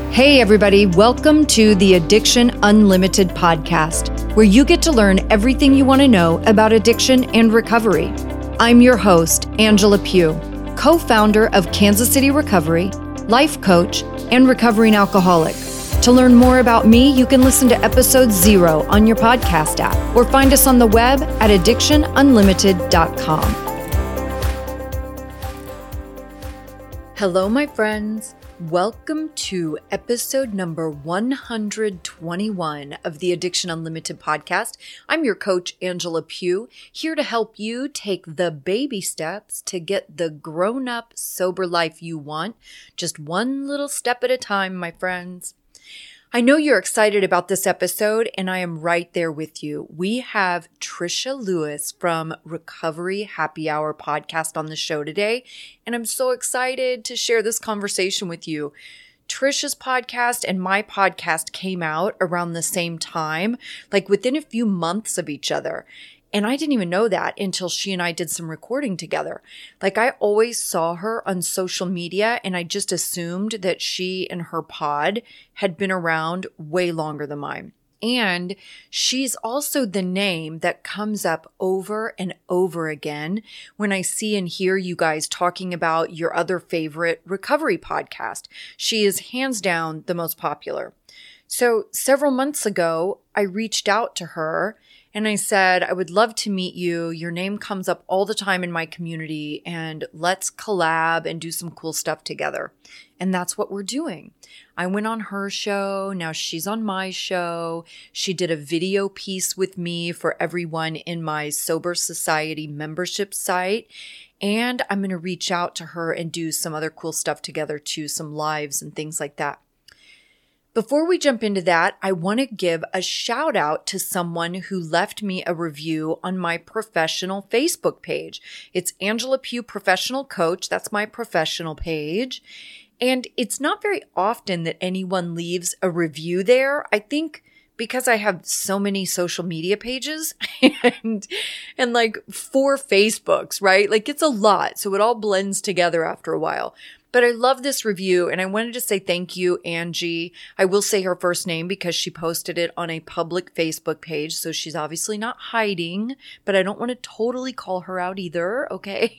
Hey everybody, welcome to the Addiction Unlimited podcast, where you get to learn everything you want to know about addiction and recovery. I'm your host, Angela Pugh, co-founder of Kansas City Recovery, life coach, and recovering alcoholic. To learn more about me, you can listen to episode 0 on your podcast app or find us on the web at addictionunlimited.com. Hello, my friends. Welcome to episode number 121 of the Addiction Unlimited podcast. I'm your coach, Angela Pugh, here to help you take the baby steps to get the grown-up, sober life you want, just one little step at a time, my friends. I know you're excited about this episode, and I am right there with you. We have Trisha Lewis from Recovery Happy Hour podcast on the show today, and I'm so excited to share this conversation with you. Trisha's podcast and my podcast came out around the same time, like within a few months of each other. And I didn't even know that until she and I did some recording together. Like, I always saw her on social media and I just assumed that she and her pod had been around way longer than mine. And she's also the name that comes up over and over again when I see and hear you guys talking about your other favorite recovery podcast. She is hands down the most popular. So several months ago, I reached out to her and I said, I would love to meet you. Your name comes up all the time in my community, and let's collab and do some cool stuff together. And that's what we're doing. I went on her show. Now she's on my show. She did a video piece with me for everyone in my Sober Society membership site. And I'm going to reach out to her and do some other cool stuff together too, some lives and things like that. Before we jump into that, I want to give a shout out to someone who left me a review on my professional Facebook page. It's Angela Pugh Professional Coach. That's my professional page. And it's not very often that anyone leaves a review there. I think because I have so many social media pages and like 4 Facebooks, right? Like, it's a lot. So it all blends together after a while. But I love this review, and I wanted to say thank you, Angie. I will say her first name because she posted it on a public Facebook page, so she's obviously not hiding, but I don't want to totally call her out either, okay?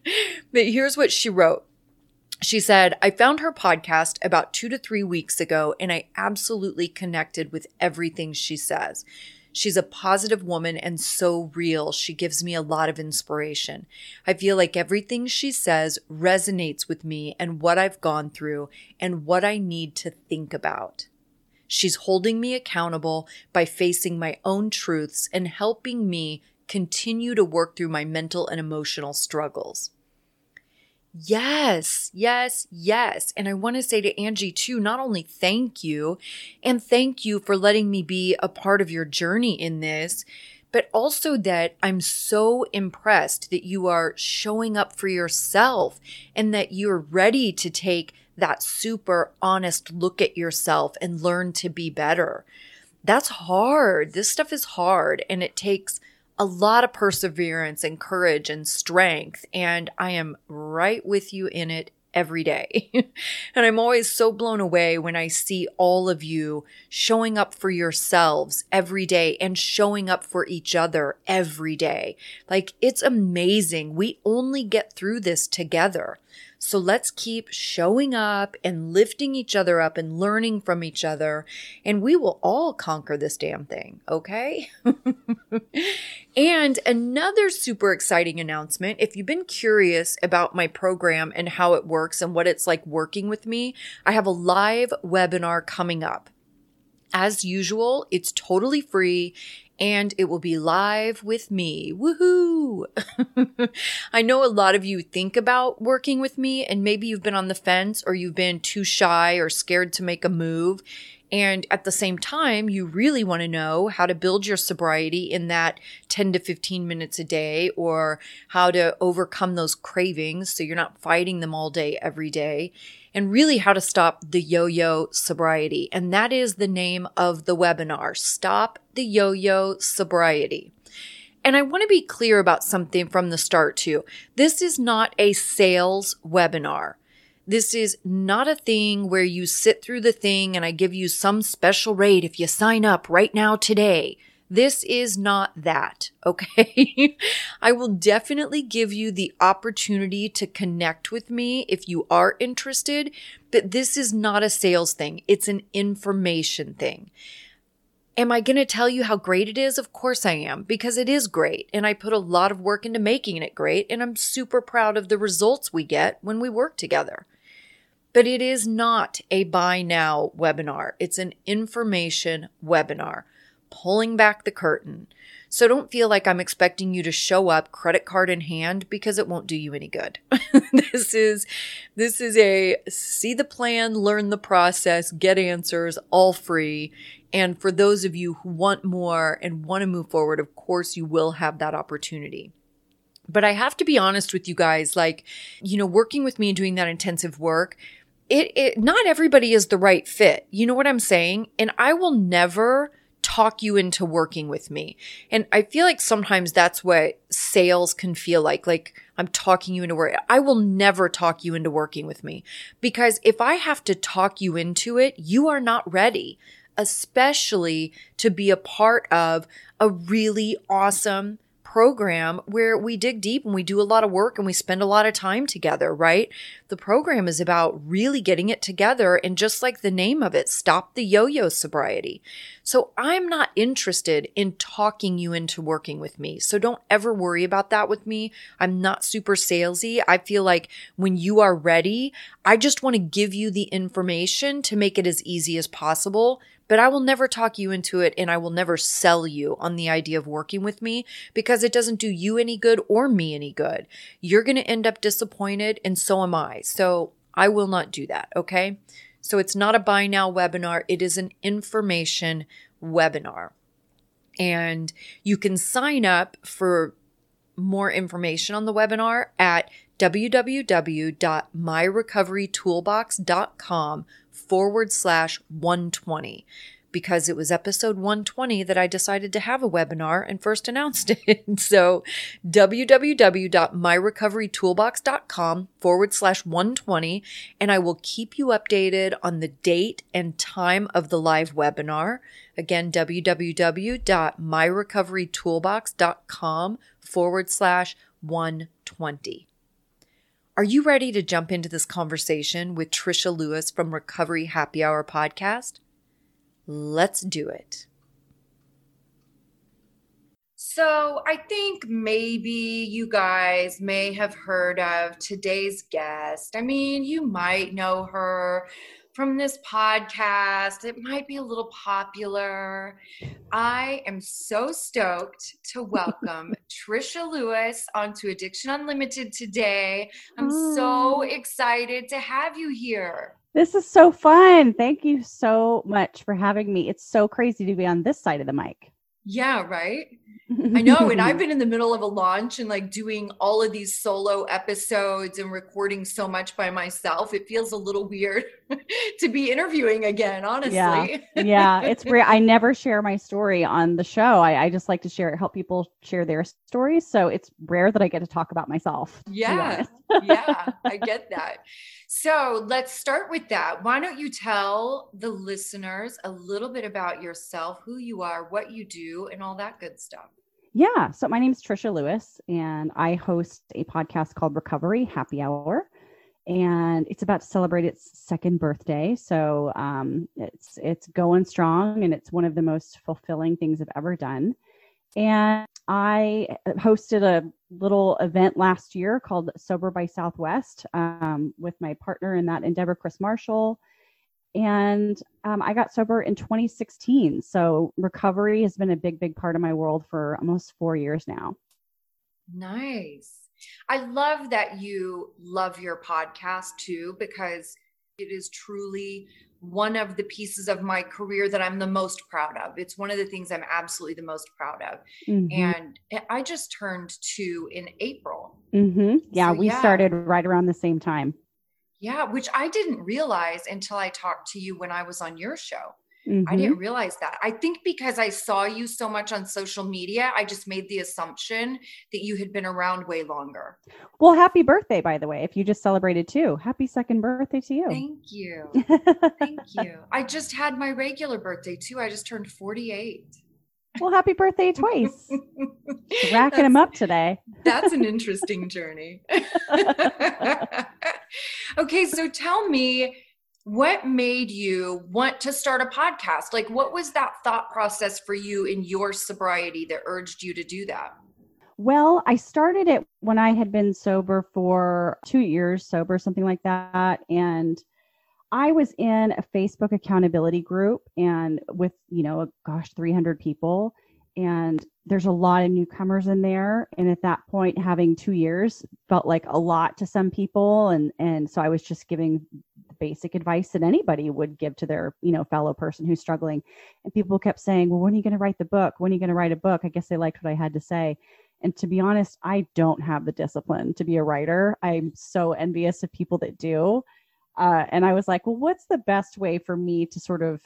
But here's what she wrote. She said, I found her podcast about 2 to 3 weeks ago, and I absolutely connected with everything she says. She's a positive woman and so real. She gives me a lot of inspiration. I feel like everything she says resonates with me and what I've gone through and what I need to think about. She's holding me accountable by facing my own truths and helping me continue to work through my mental and emotional struggles. Yes, yes, yes. And I want to say to Angie too, not only thank you, and thank you for letting me be a part of your journey in this, but also that I'm so impressed that you are showing up for yourself and that you're ready to take that super honest look at yourself and learn to be better. That's hard. This stuff is hard, and it takes a lot of perseverance and courage and strength, and I am right with you in it every day. And I'm always so blown away when I see all of you showing up for yourselves every day and showing up for each other every day. Like, it's amazing. We only get through this together. So let's keep showing up and lifting each other up and learning from each other, and we will all conquer this damn thing, okay? And another super exciting announcement, if you've been curious about my program and how it works and what it's like working with me, I have a live webinar coming up. As usual, it's totally free, and it will be live with me. Woohoo! I know a lot of you think about working with me, and maybe you've been on the fence or you've been too shy or scared to make a move. And at the same time, you really want to know how to build your sobriety in that 10 to 15 minutes a day, or how to overcome those cravings so you're not fighting them all day, every day, and really how to stop the yo-yo sobriety. And that is the name of the webinar, Stop the Yo-Yo Sobriety. And I want to be clear about something from the start too. This is not a sales webinar. This is not a thing where you sit through the thing and I give you some special rate if you sign up right now today. This is not that, okay? I will definitely give you the opportunity to connect with me if you are interested, but this is not a sales thing. It's an information thing. Am I going to tell you how great it is? Of course I am, because it is great. And I put a lot of work into making it great. And I'm super proud of the results we get when we work together. But it is not a buy now webinar. It's an information webinar, pulling back the curtain. So don't feel like I'm expecting you to show up credit card in hand, because it won't do you any good. This is a see the plan, learn the process, get answers, all free. And for those of you who want more and want to move forward, of course, you will have that opportunity. But I have to be honest with you guys, working with me and doing that intensive work, not everybody is the right fit. You know what I'm saying? And I will never talk you into working with me. And I feel like sometimes that's what sales can feel like I'm talking you into work. I will never talk you into working with me, because if I have to talk you into it, you are not ready, especially to be a part of a really awesome program where we dig deep and we do a lot of work and we spend a lot of time together, right? The program is about really getting it together, and just like the name of it, stop the yo-yo sobriety. So I'm not interested in talking you into working with me. So don't ever worry about that with me. I'm not super salesy. I feel like when you are ready, I just want to give you the information to make it as easy as possible. But I will never talk you into it, and I will never sell you on the idea of working with me, because it doesn't do you any good or me any good. You're going to end up disappointed, and so am I. So I will not do that, okay? So it's not a buy now webinar. It is an information webinar. And you can sign up for more information on the webinar at www.myrecoverytoolbox.com/120, because it was episode 120 that I decided to have a webinar and first announced it. So www.myrecoverytoolbox.com/120, and I will keep you updated on the date and time of the live webinar. Again, www.myrecoverytoolbox.com/120. Are you ready to jump into this conversation with Trisha Lewis from Recovery Happy Hour podcast? Let's do it. So I think maybe you guys may have heard of today's guest. I mean, you might know her from this podcast. It might be a little popular. I am so stoked to welcome Trisha Lewis onto Addiction Unlimited today. I'm so excited to have you here. This is so fun. Thank you so much for having me. It's so crazy to be on this side of the mic. Yeah, right? I know. And I've been in the middle of a launch and doing all of these solo episodes and recording so much by myself. It feels a little weird to be interviewing again, honestly. Yeah, it's rare. I never share my story on the show. I just like to help people share their stories. So it's rare that I get to talk about myself. Yeah, I get that. So let's start with that. Why don't you tell the listeners a little bit about yourself, who you are, what you do, and all that good stuff? Yeah. So my name is Trisha Lewis, and I host a podcast called Recovery Happy Hour, and it's about to celebrate its second birthday. So it's going strong, and it's one of the most fulfilling things I've ever done. And I hosted a little event last year called Sober by Southwest with my partner in that endeavor, Chris Marshall. And I got sober in 2016. So recovery has been a big part of my world for almost 4 years now. Nice. I love that you love your podcast too, because it is truly one of the pieces of my career that I'm the most proud of. It's one of the things I'm absolutely the most proud of. Mm-hmm. And I just turned 2 in April. Mm-hmm. Yeah, so, we started right around the same time. Yeah, which I didn't realize until I talked to you when I was on your show. I didn't realize that. I think because I saw you so much on social media, I just made the assumption that you had been around way longer. Well, happy birthday, by the way, if you just celebrated too. Happy second birthday to you. Thank you. Thank you. I just had my regular birthday too. I just turned 48. Well, happy birthday twice. Racking them up today. That's an interesting journey. Okay, so tell me, what made you want to start a podcast? Like, what was that thought process for you in your sobriety that urged you to do that? Well, I started it when I had been sober for 2 years, something like that. And I was in a Facebook accountability group and with, 300 people. And there's a lot of newcomers in there. And at that point, having 2 years felt like a lot to some people. And so I was just giving basic advice that anybody would give to their, fellow person who's struggling. And people kept saying, well, when are you going to write the book? When are you going to write a book? I guess they liked what I had to say. And to be honest, I don't have the discipline to be a writer. I'm so envious of people that do. And I was like, well, what's the best way for me to sort of,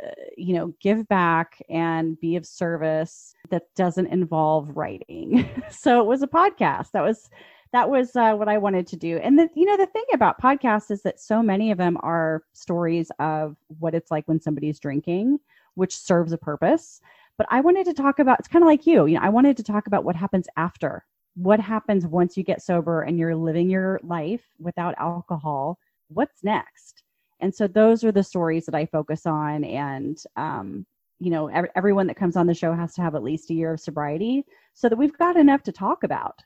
give back and be of service that doesn't involve writing? So it was a podcast. That was what I wanted to do. And the thing about podcasts is that so many of them are stories of what it's like when somebody's drinking, which serves a purpose. But I wanted to talk about, it's kind of like I wanted to talk about what happens after. What happens once you get sober and you're living your life without alcohol? What's next? And so those are the stories that I focus on. And, everyone that comes on the show has to have at least a year of sobriety so that we've got enough to talk about.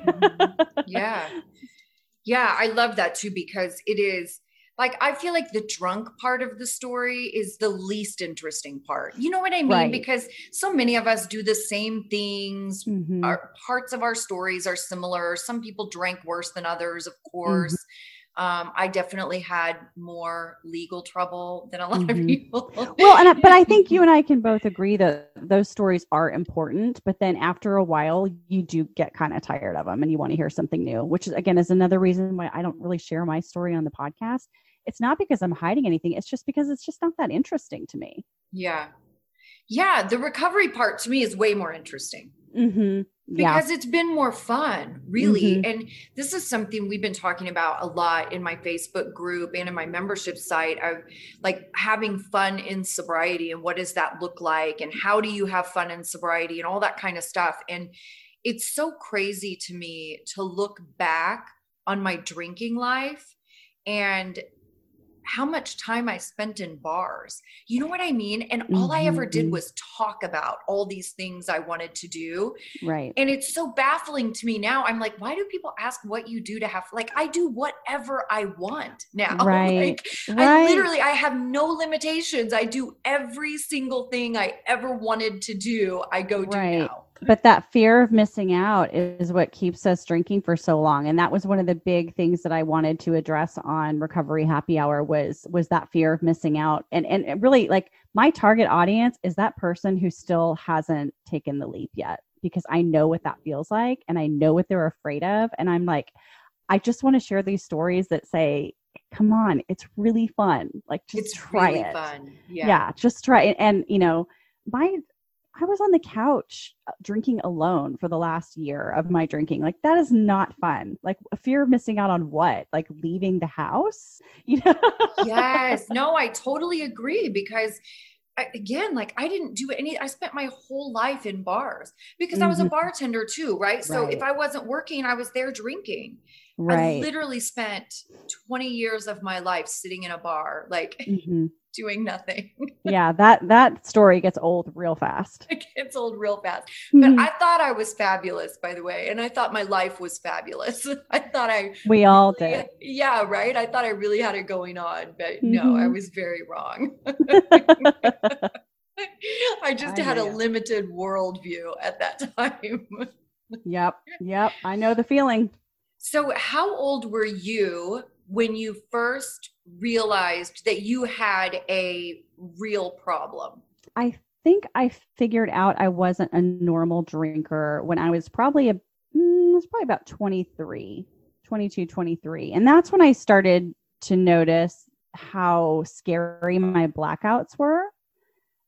Yeah. Yeah. I love that too, because it is like, I feel like the drunk part of the story is the least interesting part. You know what I mean? Right. Because so many of us do the same things. Our parts of our stories are similar. Some people drank worse than others, of course. I definitely had more legal trouble than a lot of people. Well, but I think you and I can both agree that those stories are important, but then after a while you do get kind of tired of them and you want to hear something new, which is another reason why I don't really share my story on the podcast. It's not because I'm hiding anything. It's just because it's just not that interesting to me. Yeah. Yeah. The recovery part to me is way more interesting. Because it's been more fun, really. And this is something we've been talking about a lot in my Facebook group and in my membership site of like having fun in sobriety and what does that look like? And how do you have fun in sobriety and all that kind of stuff. And it's so crazy to me to look back on my drinking life and how much time I spent in bars. You know what I mean? And all I ever did was talk about all these things I wanted to do. Right. And it's so baffling to me now. I'm like, why do people ask what you do to have, like, I do whatever I want now. Right. I have no limitations. I do every single thing I ever wanted to do. I go do now. But that fear of missing out is what keeps us drinking for so long. And that was one of the big things that I wanted to address on Recovery Happy Hour was that fear of missing out. And really, like, my target audience is that person who still hasn't taken the leap yet, because I know what that feels like and I know what they're afraid of. And I'm like, I just want to share these stories that say, come on, it's really fun. Like, just try it. It's really fun. Yeah, just try it. And, I was on the couch drinking alone for the last year of my drinking. Like, that is not fun. Like, a fear of missing out on what? Like leaving the house? Yes. No, I totally agree, because I didn't do I spent my whole life in bars because I was a bartender too. Right. So if I wasn't working, I was there drinking. Right. I literally spent 20 years of my life sitting in a bar, like doing nothing. Yeah. That story gets old real fast. It gets old real fast. But I thought I was fabulous, by the way. And I thought my life was fabulous. We all did. Yeah. Right. I thought I really had it going on, but no, I was very wrong. I just had a limited worldview at that time. Yep. I know the feeling. So how old were you when you first realized that you had a real problem? I think I figured out I wasn't a normal drinker when I was probably about 22, 23. And that's when I started to notice how scary my blackouts were.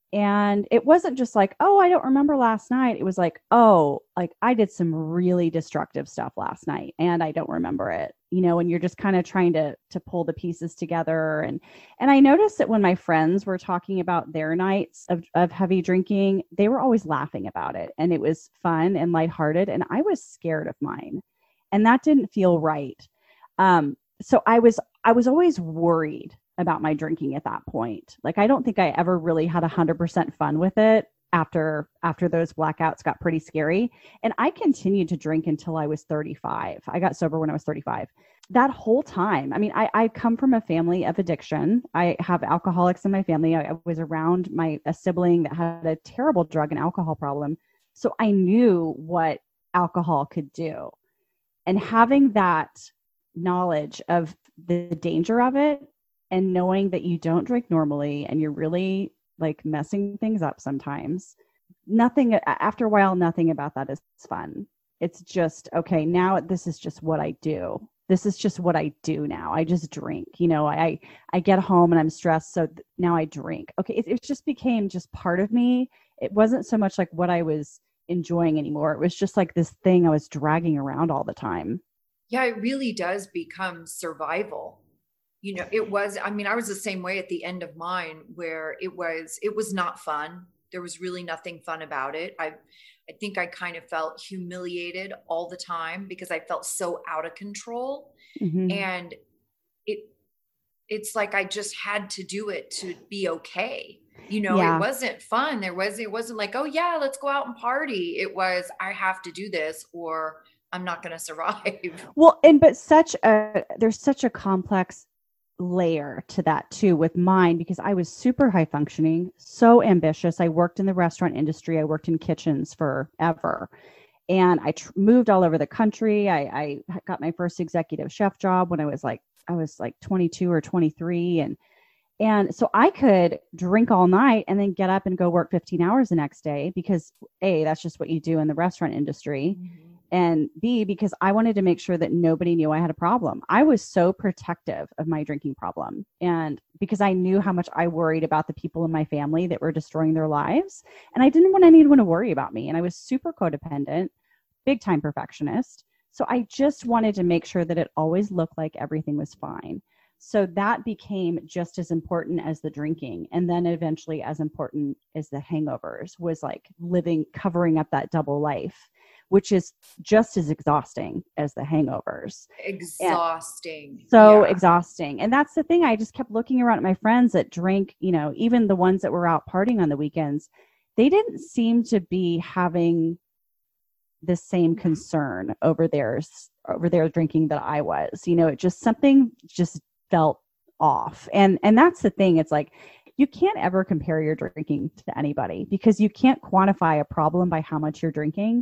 And it wasn't just like, oh, I don't remember last night. It was like, oh, like I did some really destructive stuff last night and I don't remember it. And you're just kind of trying to pull the pieces together. And I noticed that when my friends were talking about their nights of heavy drinking, they were always laughing about it. And it was fun and lighthearted. And I was scared of mine. And that didn't feel right. So I was always worried about my drinking at that point. Like, I don't think I ever really had 100% fun with it after those blackouts got pretty scary. And I continued to drink until I was 35. I got sober when I was 35. That whole time, I mean, I come from a family of addiction. I have alcoholics in my family. I was around a sibling that had a terrible drug and alcohol problem. So I knew what alcohol could do. And having that knowledge of the danger of it, and knowing that you don't drink normally and you're really like messing things up sometimes, after a while, nothing about that is fun. It's just, okay, now this is just what I do. This is just what I do now. I just drink, I get home and I'm stressed. So now I drink. Okay. It just became just part of me. It wasn't so much like what I was enjoying anymore. It was just like this thing I was dragging around all the time. Yeah, it really does become survival. It was, I mean, I was the same way at the end of mine, where it was not fun. There was really nothing fun about it. I think I kind of felt humiliated all the time because I felt so out of control. Mm-hmm. And it's like, I just had to do it to be okay. It wasn't fun. It wasn't like, oh yeah, let's go out and party. It was, I have to do this or I'm not going to survive. Well, but there's such a complex layer to that too with mine, because I was super high functioning, so ambitious. I worked in the restaurant industry. I worked in kitchens forever. And I moved all over the country. I got my first executive chef job when I was like 22 or 23. And so I could drink all night and then get up and go work 15 hours the next day because A, that's just what you do in the restaurant industry. Mm-hmm. And B, because I wanted to make sure that nobody knew I had a problem. I was so protective of my drinking problem. And because I knew how much I worried about the people in my family that were destroying their lives. And I didn't want anyone to worry about me. And I was super codependent, big time perfectionist. So I just wanted to make sure that it always looked like everything was fine. So that became just as important as the drinking. And then eventually as important as the hangovers was like covering up that double life, which is just as exhausting as the hangovers. Exhausting. Exhausting. And that's the thing. I just kept looking around at my friends that drank, even the ones that were out partying on the weekends, they didn't seem to be having the same concern over their drinking that I was. It just, something just felt off. And that's the thing. It's like, you can't ever compare your drinking to anybody because you can't quantify a problem by how much you're drinking.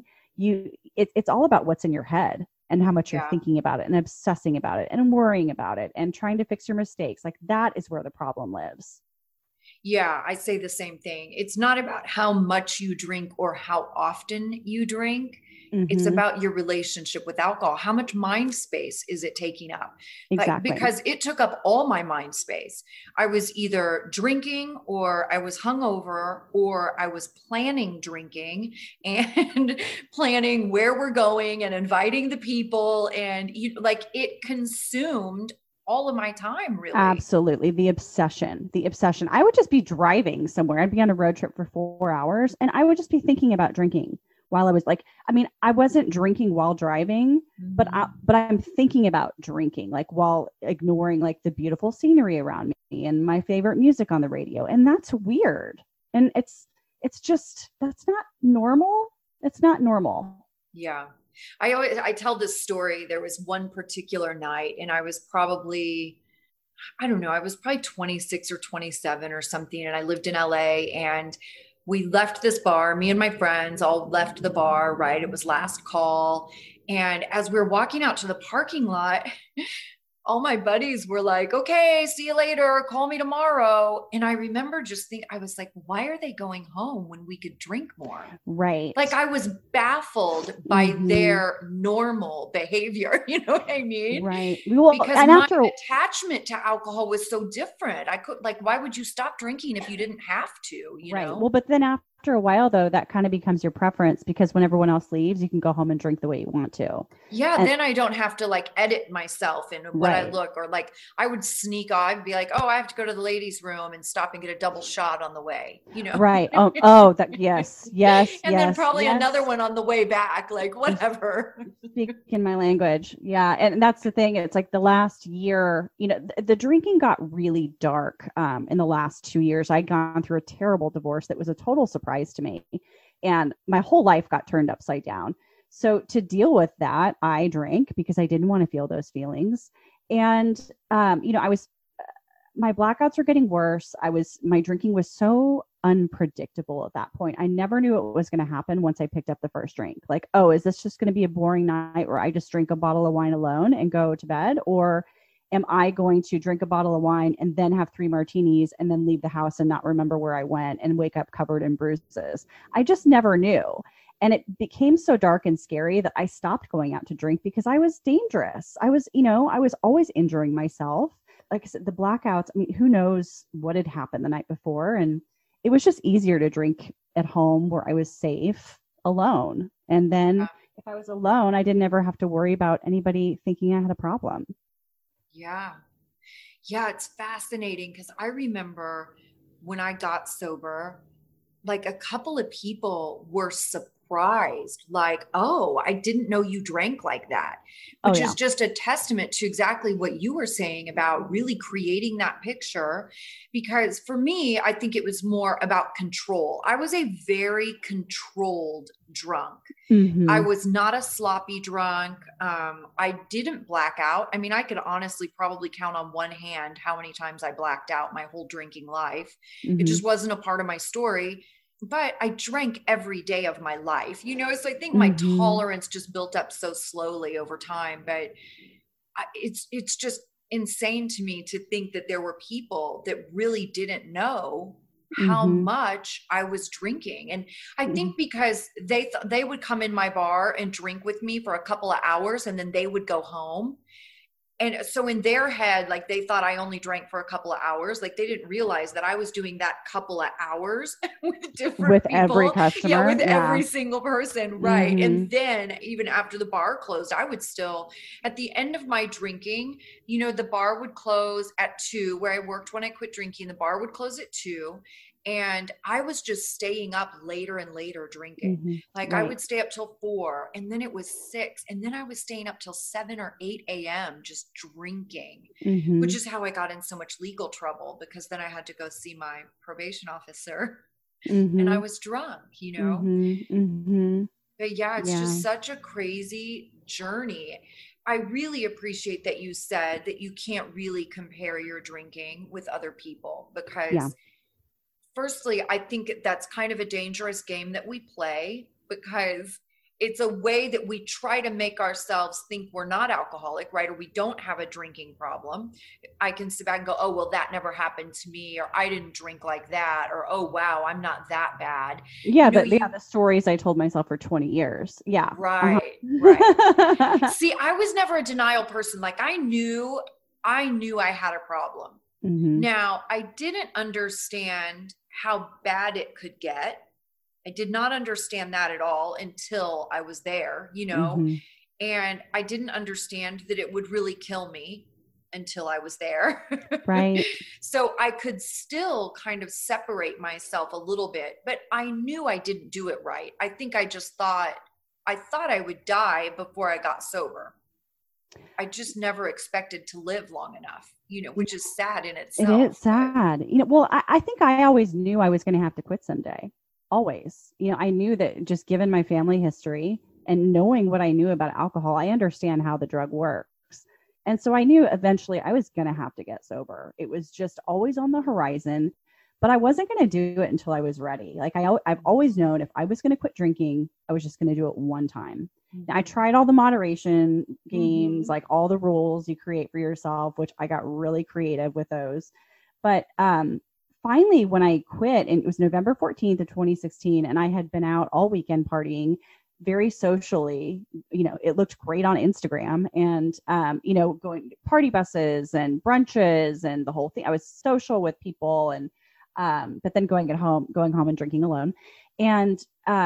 It's all about what's in your head and how much you're thinking about it and obsessing about it and worrying about it and trying to fix your mistakes. Like, that is where the problem lives. Yeah, I say the same thing. It's not about how much you drink or how often you drink. Mm-hmm. It's about your relationship with alcohol. How much mind space is it taking up? Exactly. Because it took up all my mind space. I was either drinking or I was hungover or I was planning drinking and planning where we're going and inviting the people. And it consumed all of my time, really. Absolutely. The obsession. I would just be driving somewhere. I'd be on a road trip for 4 hours and I would just be thinking about drinking while I was I wasn't drinking while driving, mm-hmm. but I'm thinking about drinking, like while ignoring like the beautiful scenery around me and my favorite music on the radio. And that's weird. And it's just, that's not normal. It's not normal. Yeah. I tell this story. There was one particular night and I was probably 26 or 27 or something. And I lived in LA and we left this bar, me and my friends all left the bar, right? It was last call. And as we were walking out to the parking lot, all my buddies were like, okay, see you later. Call me tomorrow. And I remember just thinking, I was like, why are they going home when we could drink more? Right. Like I was baffled by their normal behavior. You know what I mean? Right. Well, because and my after attachment to alcohol was so different. I could like, why would you stop drinking if you didn't have to, you right. know? Well, but then after a while though, that kind of becomes your preference because when everyone else leaves, you can go home and drink the way you want to. Yeah, And then I don't have to like edit myself in what I look, or like I would sneak off. I'd be like, oh, I have to go to the ladies' room and stop and get a double shot on the way, you know? Right. Oh, that yes. And then probably another one on the way back, like whatever. Speaking my language. Yeah. And that's the thing. It's like the last year, you know, the drinking got really dark in the last 2 years. I'd gone through a terrible divorce that was a total surprise to me. And my whole life got turned upside down. So to deal with that, I drank because I didn't want to feel those feelings. And, you know, my blackouts were getting worse. My drinking was so unpredictable at that point. I never knew what was going to happen once I picked up the first drink. Like, oh, is this just going to be a boring night where I just drink a bottle of wine alone and go to bed? Or am I going to drink a bottle of wine and then have 3 martinis and then leave the house and not remember where I went and wake up covered in bruises? I just never knew. And it became so dark and scary that I stopped going out to drink because I was dangerous. I was always injuring myself. Like I said, the blackouts, I mean, who knows what had happened the night before. And it was just easier to drink at home where I was safe alone. And then if I was alone, I didn't ever have to worry about anybody thinking I had a problem. Yeah. Yeah. It's fascinating because I remember when I got sober, like a couple of people were surprised, like, oh, I didn't know you drank like that, which is just a testament to exactly what you were saying about really creating that picture. Because for me, I think it was more about control. I was a very controlled drunk. Mm-hmm. I was not a sloppy drunk. I didn't black out. I mean, I could honestly probably count on one hand how many times I blacked out my whole drinking life. Mm-hmm. It just wasn't a part of my story. But I drank every day of my life, you know, so I think my tolerance just built up so slowly over time. But it's just insane to me to think that there were people that really didn't know how much I was drinking. And I think because they would come in my bar and drink with me for a couple of hours and then they would go home. And so in their head, like they thought I only drank for a couple of hours. Like they didn't realize that I was doing that couple of hours with different people. Every customer. Yeah, with every single person. Right. And then even after the bar closed, I would still, at the end of my drinking, you know, the bar would close at 2 where I worked when I quit drinking. The bar would close at 2. And I was just staying up later and later drinking. Like I would stay up till 4 and then it was 6. And then I was staying up till 7 or 8 a.m. just drinking, which is how I got in so much legal trouble because then I had to go see my probation officer and I was drunk, you know? But yeah, it's just such a crazy journey. I really appreciate that you said that you can't really compare your drinking with other people because firstly, I think that's kind of a dangerous game that we play because it's a way that we try to make ourselves think we're not alcoholic, right? Or we don't have a drinking problem. I can sit back and go, oh, well, that never happened to me, or I didn't drink like that, or, oh, wow, I'm not that bad. Yeah, the stories I told myself for 20 years. Yeah. Right, right. See, I was never a denial person. Like I knew I had a problem. Now, I didn't understand how bad it could get. I did not understand that at all until I was there, you know, and I didn't understand that it would really kill me until I was there. Right. So I could still kind of separate myself a little bit, but I knew I didn't do it right. I think I just thought I would die before I got sober. I just never expected to live long enough, you know, which is sad in itself. It is sad. You know, well, I think I always knew I was going to have to quit someday. Always. You know, I knew that just given my family history and knowing what I knew about alcohol, I understand how the drug works. And so I knew eventually I was going to have to get sober. It was just always on the horizon, but I wasn't going to do it until I was ready. Like I've always known if I was going to quit drinking, I was just going to do it one time. I tried all the moderation games, like all the rules you create for yourself, which I got really creative with those. But finally, when I quit, and it was November 14th of 2016, and I had been out all weekend partying very socially, it looked great on Instagram, and, going to party buses and brunches and the whole thing. I was social with people, and, but then going home and drinking alone. And,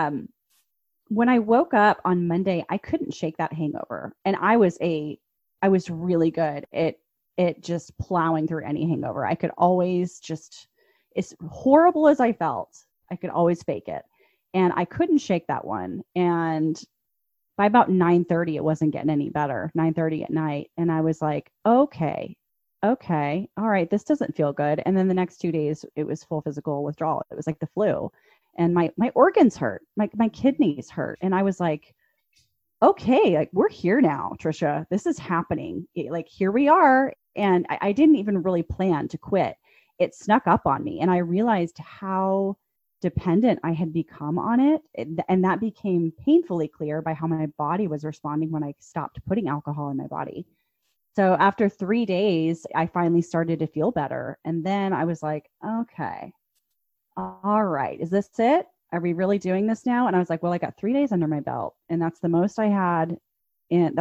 when I woke up on Monday, I couldn't shake that hangover. And I was really good at just plowing through any hangover. I could always as horrible as I felt, I could always fake it. And I couldn't shake that one. And by about 9:30, it wasn't getting any better, 9:30 at night. And I was like, okay, all right, this doesn't feel good. And then the next 2 days, it was full physical withdrawal. It was like the flu. And my organs hurt, my kidneys hurt. And I was like, okay, like we're here now, Trisha, this is happening. Here we are. And I didn't even really plan to quit. It snuck up on me. And I realized how dependent I had become on it. And that became painfully clear by how my body was responding when I stopped putting alcohol in my body. So after 3 days, I finally started to feel better. And then I was like, okay, all right, is this it? Are we really doing this now? And I was like, well, I got 3 days under my belt, and that's the most I had. And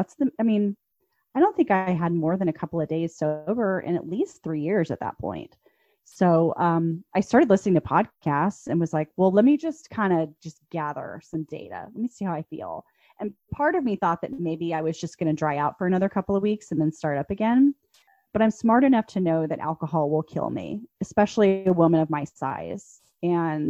I don't think I had more than a couple of days sober in at least 3 years at that point. So I started listening to podcasts and was like, well, let me just kind of gather some data. Let me see how I feel. And part of me thought that maybe I was just going to dry out for another couple of weeks and then start up again. But I'm smart enough to know that alcohol will kill me, especially a woman of my size. And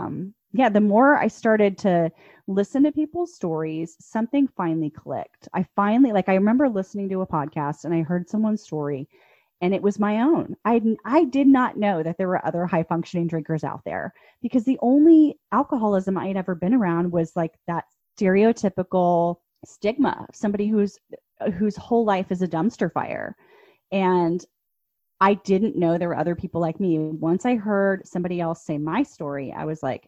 the more I started to listen to people's stories, something finally clicked. I remember listening to a podcast and I heard someone's story, and it was my own. I did not know that there were other high functioning drinkers out there, because the only alcoholism I had ever been around was like that stereotypical stigma of somebody whose whole life is a dumpster fire. And I didn't know there were other people like me. Once I heard somebody else say my story, I was like,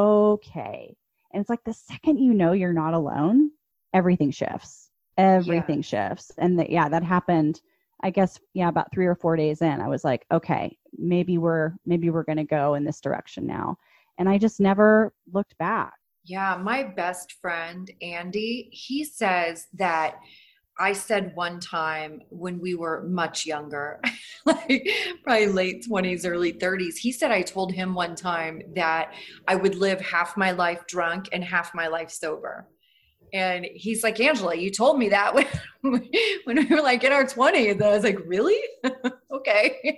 okay. And it's like the second you're not alone, everything shifts. Everything shifts. And that happened, I guess, about 3 or 4 days in. I was like, okay, maybe we're going to go in this direction now. And I just never looked back. Yeah. My best friend, Andy, he says that I said one time when we were much younger, like probably late 20s, early 30s, he said I told him one time that I would live half my life drunk and half my life sober. And he's like, Angela, you told me that when we were like in our 20s. And I was like, really? Okay.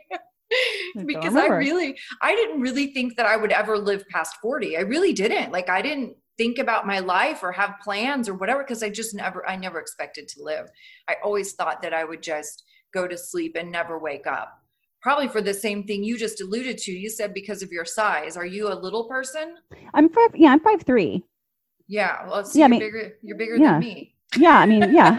Because I didn't really think that I would ever live past 40. I really didn't. Like, I didn't think about my life or have plans or whatever, because I never expected to live. I always thought that I would just go to sleep and never wake up. Probably for the same thing you just alluded to. You said because of your size. Are you a little person? I'm 5'3". Yeah. Well, so you're bigger than me. Yeah. I mean, yeah.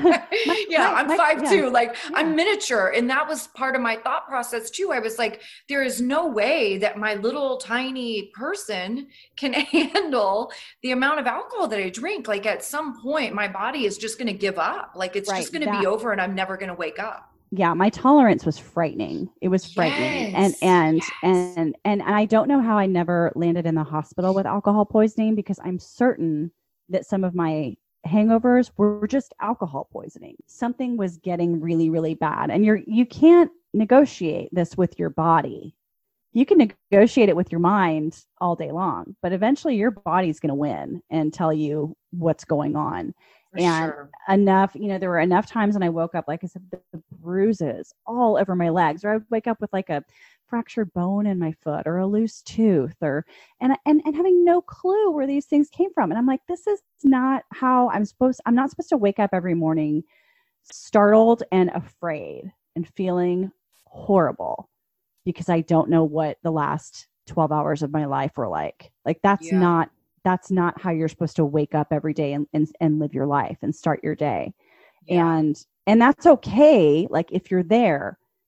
I'm 5'2". Like, I'm miniature. And that was part of my thought process too. I was like, there is no way that my little tiny person can handle the amount of alcohol that I drink. Like, at some point my body is just going to give up. Like, it's just going to be over and I'm never going to wake up. Yeah. My tolerance was frightening. It was frightening. And I don't know how I never landed in the hospital with alcohol poisoning, because I'm certain that some of my hangovers were just alcohol poisoning. Something was getting really, really bad. And you can't negotiate this with your body. You can negotiate it with your mind all day long, but eventually your body's going to win and tell you what's going on. There were enough times when I woke up, like I said, the bruises all over my legs, or I would wake up with like a fractured bone in my foot or a loose tooth, and having no clue where these things came from. And I'm like, this is not how I'm not supposed to wake up every morning startled and afraid and feeling horrible because I don't know what the last 12 hours of my life were like. Like, that's not how you're supposed to wake up every day and live your life and start your day. Yeah. And that's okay. Like, if you're there,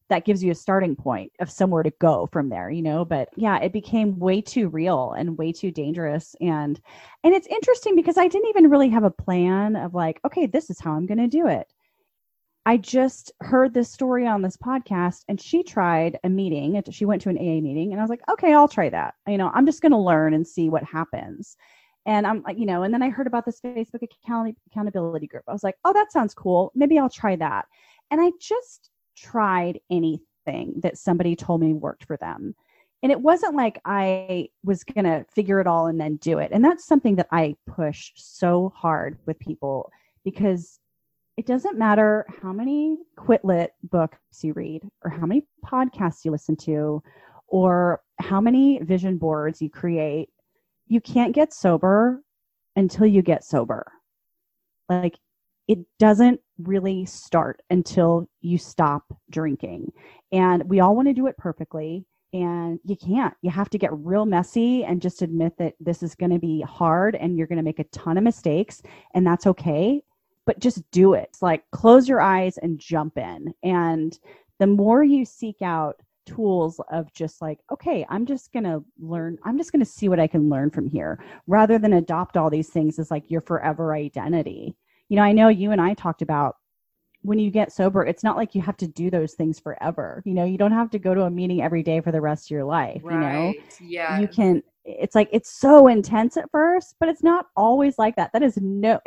that gives you a starting point of somewhere to go from there, but yeah, it became way too real and way too dangerous. And it's interesting because I didn't even really have a plan of like, okay, this is how I'm going to do it. I just heard this story on this podcast, and she tried a meeting. She went to an AA meeting, and I was like, okay, I'll try that. I'm just going to learn and see what happens. And I'm like, and then I heard about this Facebook accountability group. I was like, oh, that sounds cool. Maybe I'll try that. And I just tried anything that somebody told me worked for them. And it wasn't like I was going to figure it all and then do it. And that's something that I push so hard with people, because it doesn't matter how many Quit Lit books you read, or how many podcasts you listen to, or how many vision boards you create. You can't get sober until you get sober. Like, it doesn't really start until you stop drinking. And we all want to do it perfectly, and you can't. You have to get real messy and just admit that this is going to be hard and you're going to make a ton of mistakes, and that's okay. But just do it. It's like, close your eyes and jump in. And the more you seek out tools of just like, okay, I'm just going to learn. I'm just going to see what I can learn from here, rather than adopt all these things as like your forever identity. I know you and I talked about, when you get sober, it's not like you have to do those things forever. You don't have to go to a meeting every day for the rest of your life. Right. Yeah. You can, it's like, it's so intense at first, but it's not always like that. That is no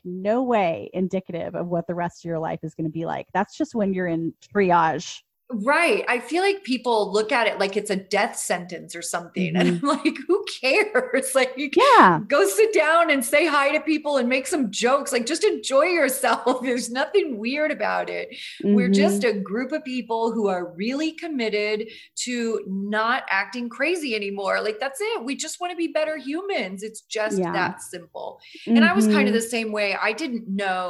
way indicative of what the rest of your life is going to be like. That's just when you're in triage. Right. I feel like people look at it like it's a death sentence or something. And I'm like, who cares? Like, go sit down and say hi to people and make some jokes. Like, just enjoy yourself. There's nothing weird about it. We're just a group of people who are really committed to not acting crazy anymore. Like, that's it. We just want to be better humans. It's just that simple. And I was kind of the same way. I didn't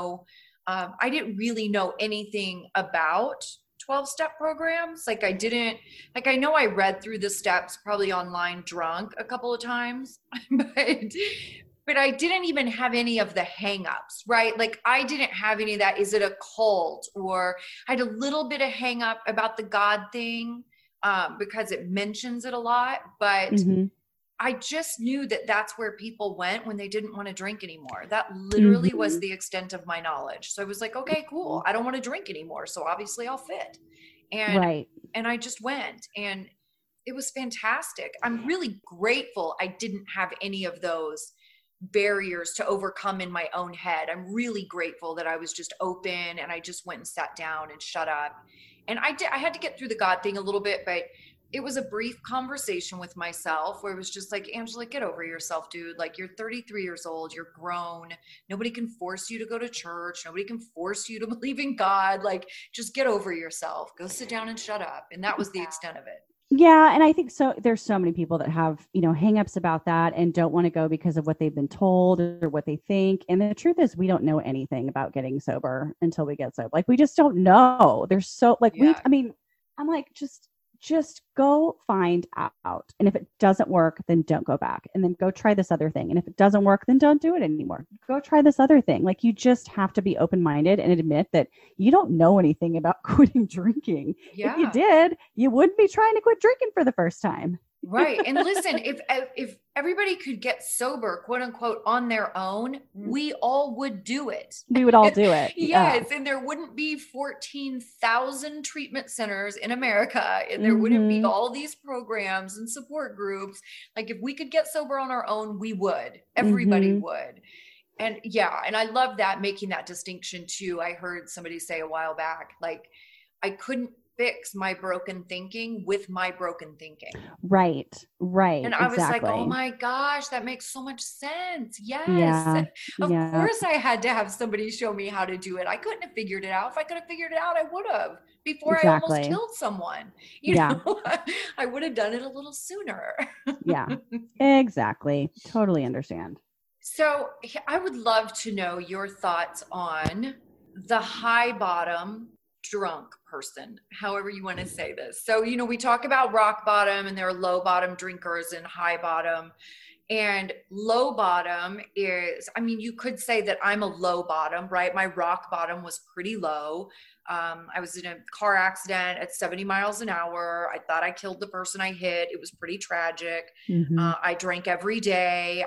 really know anything about 12-step programs. Like, I know I read through the steps probably online drunk a couple of times, but I didn't even have any of the hangups, right? Like, I didn't have any of that. Is it a cult? Or I had a little bit of hang up about the God thing, because it mentions it a lot, but I just knew that that's where people went when they didn't want to drink anymore. That literally was the extent of my knowledge. So I was like, okay, cool. I don't want to drink anymore. So obviously I'll fit. And I just went, and it was fantastic. I'm really grateful I didn't have any of those barriers to overcome in my own head. I'm really grateful that I was just open, and I just went and sat down and shut up. And I had to get through the God thing a little bit, but it was a brief conversation with myself where it was just like, Angela, get over yourself, dude. Like, you're 33 years old. You're grown. Nobody can force you to go to church. Nobody can force you to believe in God. Like, just get over yourself. Go sit down and shut up. And that was the extent of it. Yeah. And I think so. There's so many people that have, hangups about that and don't want to go because of what they've been told or what they think. And the truth is, we don't know anything about getting sober until we get sober. Like, we just don't know. There's so like, I'm like, just go find out. And if it doesn't work, then don't go back, and then go try this other thing. And if it doesn't work, then don't do it anymore. Go try this other thing. Like, you just have to be open-minded and admit that you don't know anything about quitting drinking. Yeah. If you did, you wouldn't be trying to quit drinking for the first time. Right. And listen, if everybody could get sober, quote unquote, on their own, we all would do it. We would all do it. Yes. And there wouldn't be 14,000 treatment centers in America. And there wouldn't be all these programs and support groups. Like, if we could get sober on our own, we would. Everybody would. And and I love that, making that distinction too. I heard somebody say a while back, like, I couldn't fix my broken thinking with my broken thinking. Right. And I was like, oh my gosh, that makes so much sense. Yes. Of course I had to have somebody show me how to do it. I couldn't have figured it out. If I could have figured it out, I would have, before I almost killed someone. You know, I would have done it a little sooner. Yeah, exactly. Totally understand. So I would love to know your thoughts on the high bottom drunk person, however you want to say this. So, we talk about rock bottom, and there are low bottom drinkers and high bottom. And low bottom is, you could say that I'm a low bottom, right? My rock bottom was pretty low. I was in a car accident at 70 miles an hour. I thought I killed the person I hit. It was pretty tragic. I drank every day.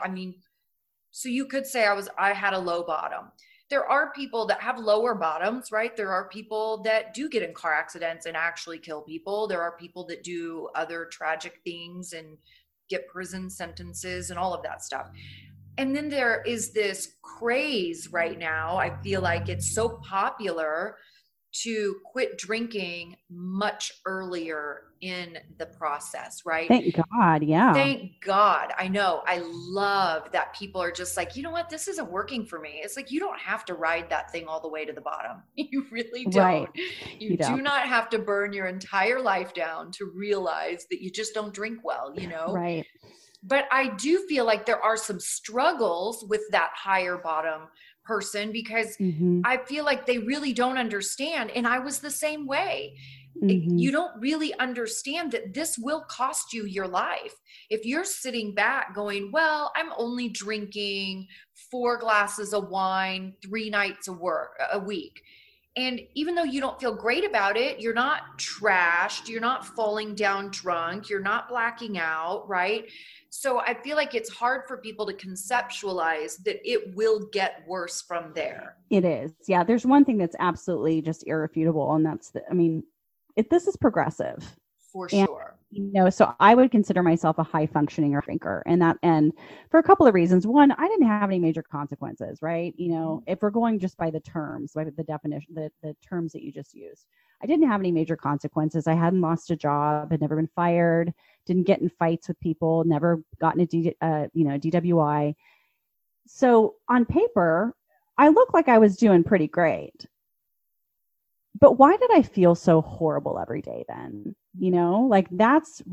So you could say I had a low bottom. There are people that have lower bottoms, right? There are people that do get in car accidents and actually kill people. There are people that do other tragic things and get prison sentences and all of that stuff. And then there is this craze right now. I feel like it's so popular to quit drinking much earlier in the process, right? Thank God. Yeah. Thank God. I know. I love that people are just like, you know what? This isn't working for me. It's like, you don't have to ride that thing all the way to the bottom. You really don't. Right. You do not have to burn your entire life down to realize that you just don't drink well, Right. But I do feel like there are some struggles with that higher bottom person, because I feel like they really don't understand. And I was the same way. You don't really understand that this will cost you your life. If you're sitting back going, well, I'm only drinking 4 glasses of wine 3 nights a week. And even though you don't feel great about it, you're not trashed, you're not falling down drunk, you're not blacking out, right? So I feel like it's hard for people to conceptualize that it will get worse from there. It is. Yeah. There's one thing that's absolutely just irrefutable. And that's this is progressive. For sure. So I would consider myself a high functioning drinker, and for a couple of reasons. One, I didn't have any major consequences, right? If we're going just by the terms, by the definition, the terms that you just used, I didn't have any major consequences. I hadn't lost a job, had never been fired, didn't get in fights with people, never gotten a DWI. So on paper, I looked like I was doing pretty great. But why did I feel so horrible every day then? That's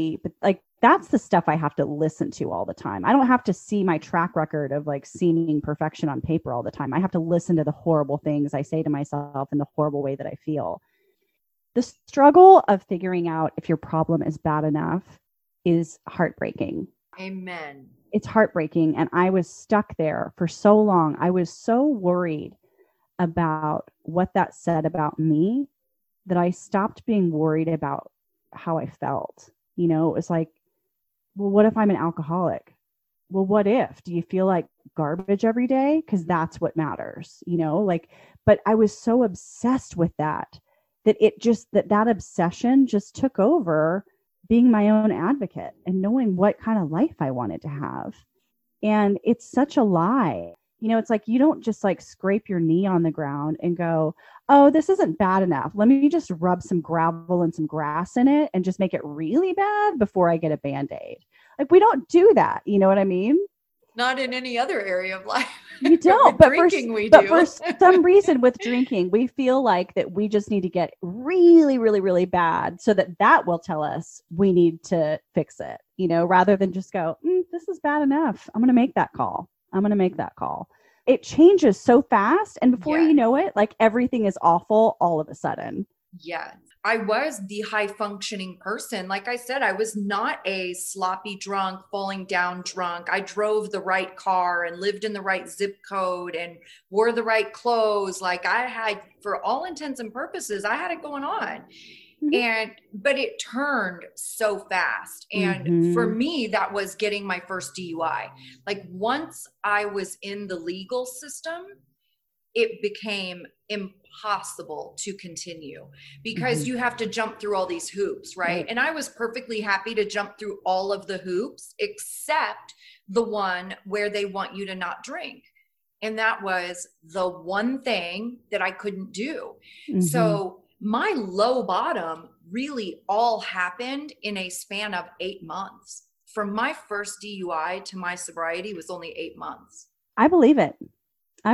the stuff I have to listen to all the time. I don't have to see my track record of seeming perfection on paper all the time. I have to listen to the horrible things I say to myself and the horrible way that I feel. The struggle of figuring out if your problem is bad enough is heartbreaking. Amen. It's heartbreaking. And I was stuck there for so long. I was so worried about what that said about me that I stopped being worried about how I felt. It was like, well, what if I'm an alcoholic? Well, what if? Do you feel like garbage every day? Because that's what matters, but I was so obsessed with that that obsession just took over being my own advocate and knowing what kind of life I wanted to have. And it's such a lie. It's like, you don't just scrape your knee on the ground and go, oh, this isn't bad enough. Let me just rub some gravel and some grass in it and just make it really bad before I get a Band-Aid. We don't do that. You know what I mean? Not in any other area of life. You don't, but drinking we do. But for some reason with drinking, we feel like that we just need to get really, really, really bad so that will tell us we need to fix it, rather than just go, this is bad enough. I'm going to make that call. It changes so fast. And before you know it, everything is awful all of a sudden. Yeah. I was the high functioning person. Like I said, I was not a sloppy drunk, falling down drunk. I drove the right car and lived in the right zip code and wore the right clothes. I had, for all intents and purposes, I had it going on. But it turned so fast. And for me, that was getting my first DUI. Once I was in the legal system, it became impossible to continue because you have to jump through all these hoops, right? And I was perfectly happy to jump through all of the hoops, except the one where they want you to not drink. And that was the one thing that I couldn't do. So my low bottom really all happened in a span of 8 months. From my first DUI to my sobriety was only 8 months. I believe it. I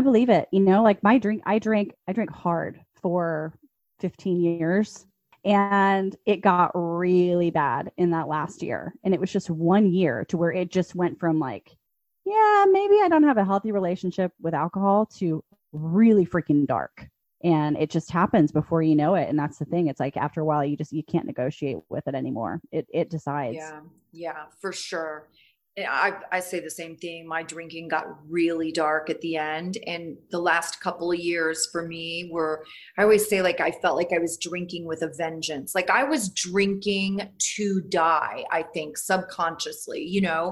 drank hard for 15 years and it got really bad in that last year. And it was just 1 year to where it just went from maybe I don't have a healthy relationship with alcohol to really freaking dark. And it just happens before you know it. And that's the thing. It's like after a while, you can't negotiate with it anymore. It decides. Yeah, for sure. I say the same thing. My drinking got really dark at the end. And the last couple of years for me were, I always say, like, I felt like I was drinking with a vengeance. Like I was drinking to die, I think, subconsciously,